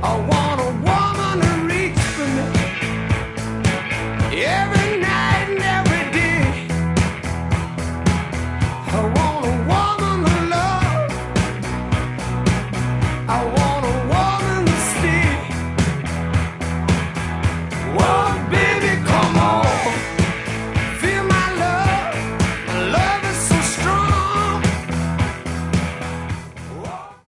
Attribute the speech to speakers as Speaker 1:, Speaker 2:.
Speaker 1: I want a woman to reach for me every night and every day. I want a woman to love. I want